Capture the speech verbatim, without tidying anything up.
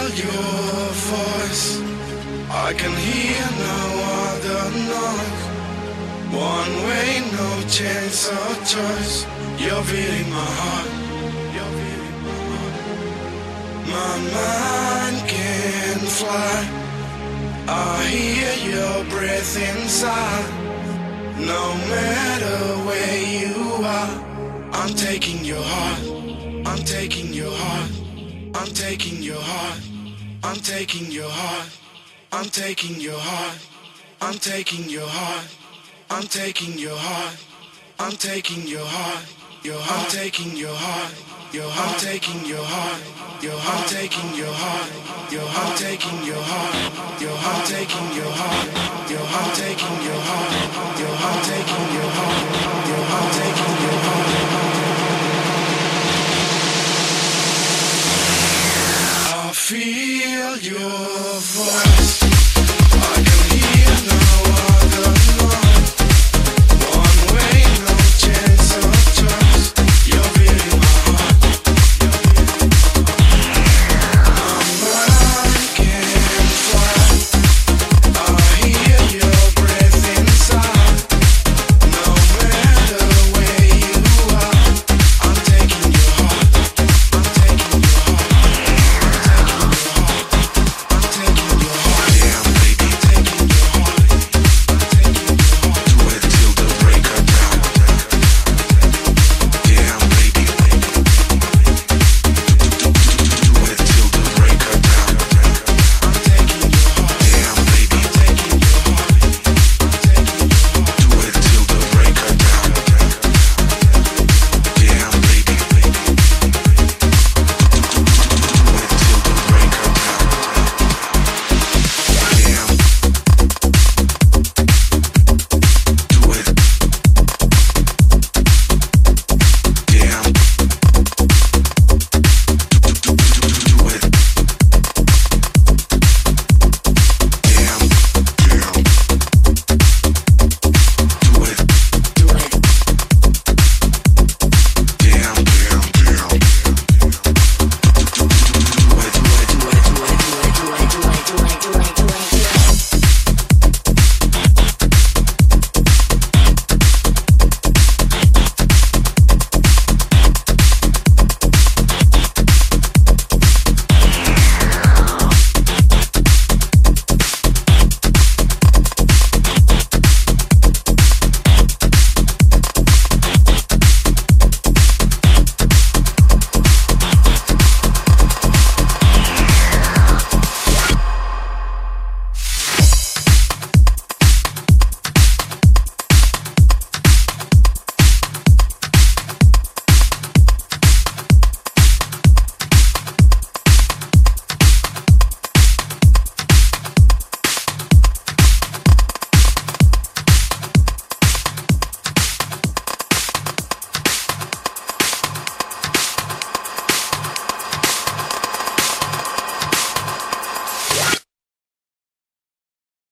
smell your voice. I can hear no other noise. One way, no chance or choice. You're beating my heart. You're beating my heart. My mind can fly. I hear your breath inside. No matter where you are, I'm taking your heart. I'm taking your heart. I'm taking your heart. I'm taking your heart. I'm taking your heart. I'm taking your heart. I'm taking your heart. I'm taking your heart. Your heart. I'm taking your heart. Your heart. I'm taking your heart. Your heart. I'm taking your heart. Your heart. I'm taking your heart. Your heart. I'm taking your heart.